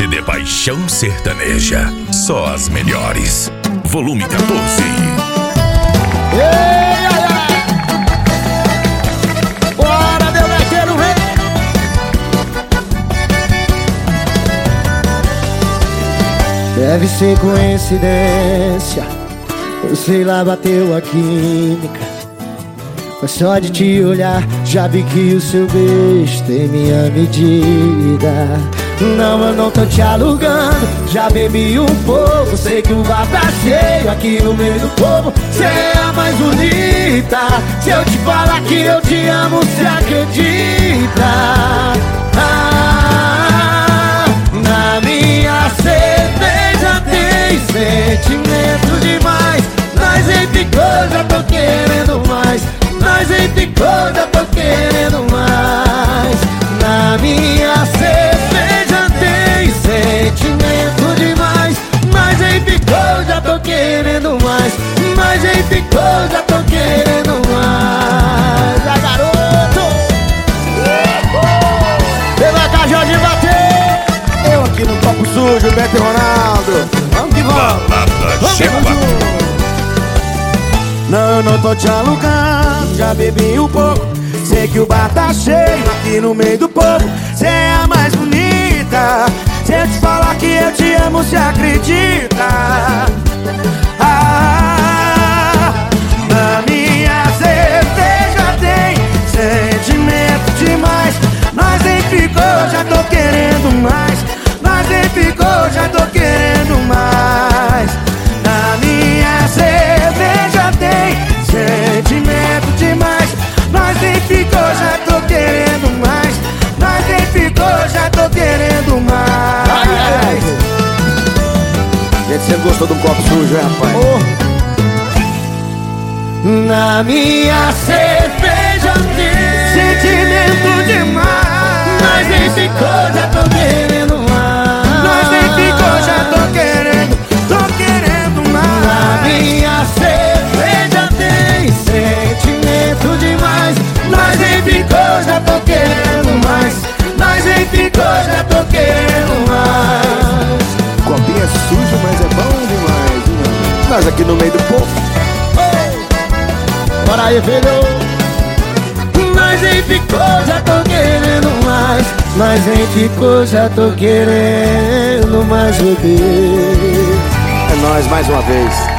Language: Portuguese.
CD Paixão Sertaneja. Só as melhores. Volume 14. Ei, ai, ai. Bora, meu lequeiro, vem. Deve ser coincidência, ou sei lá, bateu a química. Mas só de te olhar, já vi que o seu beijo tem minha medida. Não, eu não tô te alugando, já bebi um pouco. Sei que o bar tá cheio aqui no meio do povo. Cê é a mais bonita. Se eu te falar que eu te amo, cê acredita? Na minha cerveja tem sentimento demais. Nós em ficou, já tô querendo mais. Nós em ficou, já tô querendo mais. Na minha cerveja tem sentimento demais. Nós em ficou, já tô querendo mais. Nós em ficou, já tô querendo mais. Ah, garoto! Pela Cajó de bater. Eu aqui no copo sujo, Beto e Ronaldo. Vamos que vamos. Vamos junto. Não, eu não tô te alugando, já bebi um pouco. Sei que o bar tá cheio aqui no meio do povo. Cê é a mais bonita. Se eu te falar que eu te amo, cê acredita? Na minha cerveja tem sentimento demais. Nós nem ficou, já tô querendo mais. Nós nem ficou, já tô querendo mais. Na minha cerveja tem sentimento demais. Nós nem ficou, já tô querendo mais. Nós nem ficou, já tô querendo mais. Gente, você gostou do copo sujo, rapaz? Na minha cerveja tem sentimento demais. Nós nem ficou, já tô querendo mais. Nós nem ficou, já tô querendo mais. Na minha cerveja tem sentimento demais. Nós nem ficou, já tô querendo mais. Nós nem ficou, já tô querendo mais. Copinho é sujo, mas é bom demais, né? Nós aqui no meio do povo. Bora aí, filho. Nós nem ficou, já tô querendo mais. Nós nem ficou, já tô querendo mais, bebê. É nóis mais uma vez.